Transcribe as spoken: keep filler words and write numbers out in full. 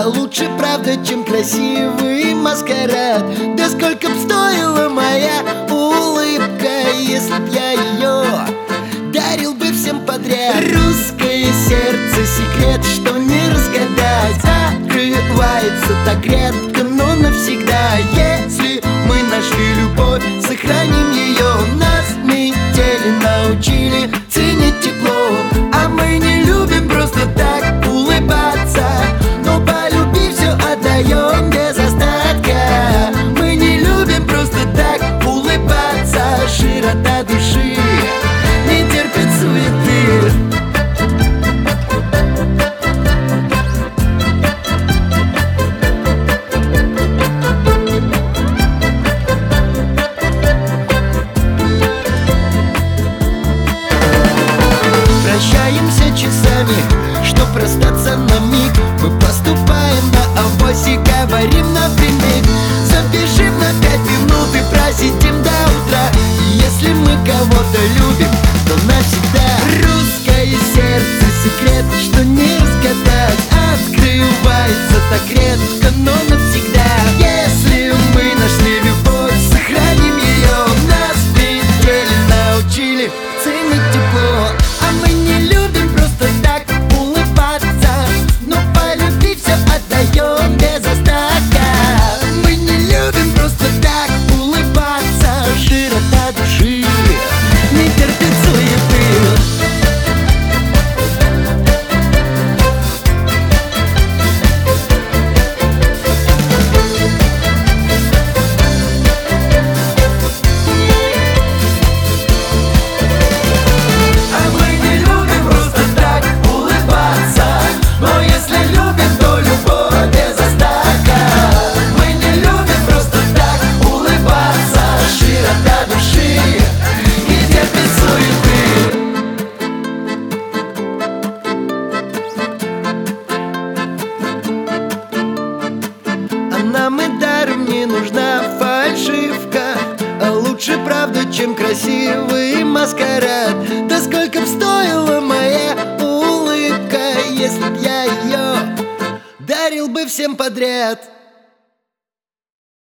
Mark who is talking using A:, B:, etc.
A: А лучше правда, чем красивый маскарад. Да сколько б стоила моя улыбка, если б я ее дарил бы всем подряд. Русское сердце, секрет, что не разгадать, открывается так редко, но навсегда. Если мы нашли любовь, сохраним ее. Нас метели научили ценить тепло, а мы не любим просто так улыбаться, но полюбив все отдаем без остатка. Мы не любим просто так улыбаться, широта души не терпит суеты. Прощаемся часами, чтоб расстаться на миг. Мы поступаем на авосе, говорим напрямик. Запишем на пять минут и просидим до утра. И если мы кого-то любим, то навсегда. Русское сердце, секрет, что не разгадать, открывается так редко, но навсегда. Если мы нашли любовь, сохраним ее. Нас метели научили ценить тепло, а мы не любим просто так улыбаться, но полюбив все отдаем без остатка. Мы не любим просто так улыбаться, широта души не терпит суеты. Нам и даром не нужна фальшивка, а лучше правда, чем красивый маскарад. Да сколько б стоила моя улыбка, если б я ее дарил бы всем подряд.